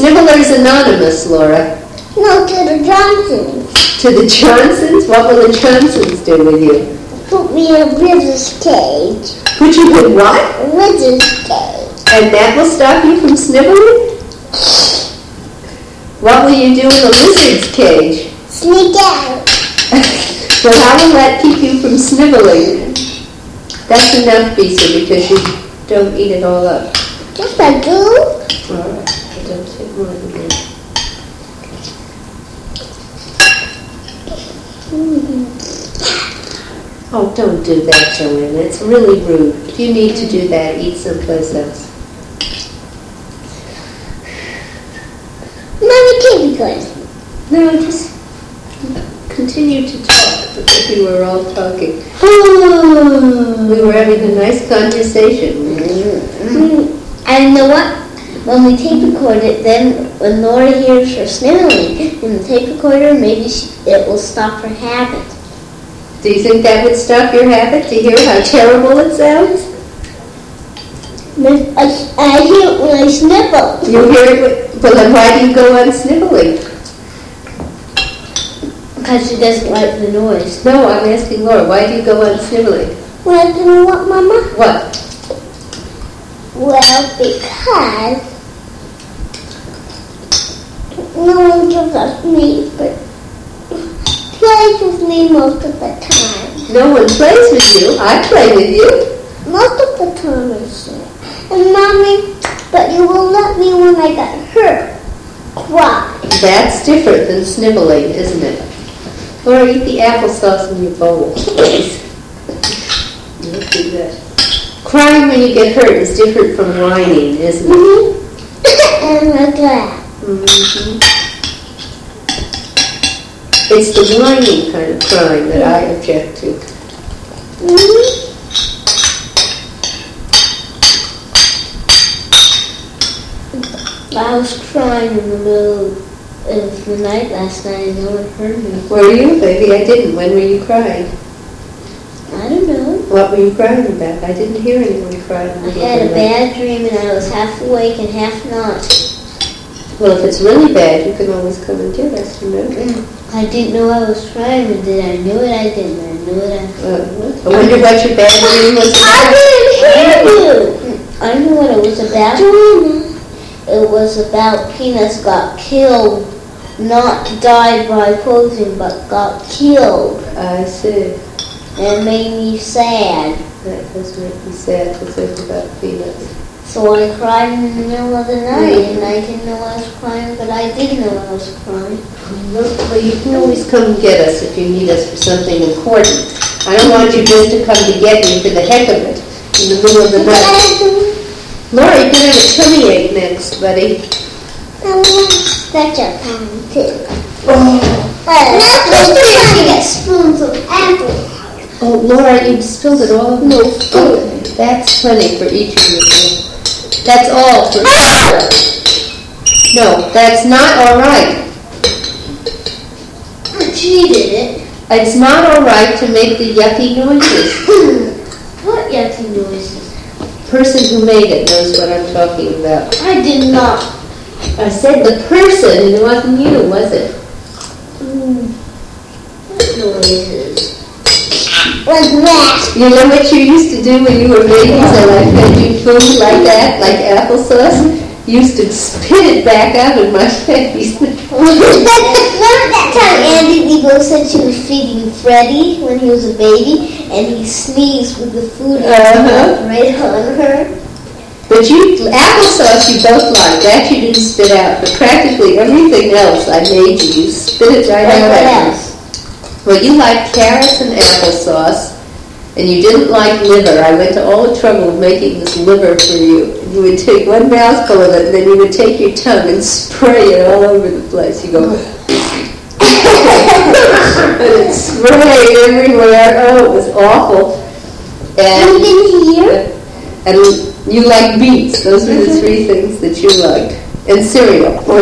Snivellers Anonymous, Laura. No, to the Johnsons. To the Johnsons? What will the Johnsons do with you? Put me in a wizard's cage. Put you in what? A wizard's cage. And that will stop you from sniveling? What will you do in a lizard's cage? Sneak out. Well, how will that keep you from sniveling? That's enough, Bisa, because you don't eat it all up. Yes, I do. All right, I don't take more than that. Oh, don't do that, Joanna. It's really rude. If you need to do that, eat someplace else. Mommy can't be good. No, just continue to talk as if we were all talking. We were having a nice conversation. And you know what? When we tape record it, then when Laura hears her sniveling in the tape recorder, maybe it will stop her habit. Do you think that would stop your habit to hear how terrible it sounds? I hear it when I snivel. You hear it? Well, then why do you go on sniveling? Because she doesn't like the noise. No, I'm asking Laura, why do you go on sniveling? Well, you know what, Mama? What? Well, because no one gives us me, but plays with me most of the time. No one plays with you. I play with you. Most of the time, I say. And Mommy, but you will let me when I got hurt cry. That's different than sniveling, isn't it? Laura, eat the applesauce in your bowl, please. Don't do that. Crying when you get hurt is different from whining, isn't it? Mm-hmm. And like that. Mm-hmm. It's the whining kind of crying that I object to. Mm-hmm. I was crying in the middle of the night last night and no one heard me. Were you, baby? I didn't. When were you crying? I don't know. What were you crying about? I didn't hear anyone cry in the I middle had of a the night. bad dream and I was half awake and half not. Well, if it's really bad, you can always come and get us, remember? I didn't know I was crying, and then I knew it, I didn't. I knew it, I wonder what your bad dream was about. I didn't hear you! I knew what it was about. It was about Peanuts got killed, not died by poison, but got killed. I see. And it made me sad. That does make me sad to think about Peanuts. So I cried in the middle of the night, and I didn't know I was crying, but I did know I was crying. Well, you can always come and get us if you need us for something important. I don't want you just to come to get me for the heck of it in the middle of the night. Laura, you can have a tummy ache next, buddy. I want such a pan too. Oh. Not just to get spoons of apple. Oh, Laura, you spilled it all over me. Oh, that's plenty for each of you. That's all for No, that's not all right. She did it. It's not all right to make the yucky noises. What yucky noises? The person who made it knows what I'm talking about. I did not. I said the person, it wasn't you, was it? What noises? Like that. You know what you used to do when you were babies and I fed you food like that, like applesauce? You used to spit it back out in my face. Remember that time Andy Beagle said she was feeding Freddie when he was a baby and he sneezed with the food right on her? But applesauce you both liked. That you didn't spit out. But practically everything else I made you spit it right out. What else? Well, you liked carrots and applesauce, and you didn't like liver. I went to all the trouble of making this liver for you. You would take one mouthful of it, and then you would take your tongue and spray it all over the place. You go, and it sprayed everywhere. Oh, it was awful. And You didn't hear? and you liked beets. Those were the three things that you liked. And cereal. Or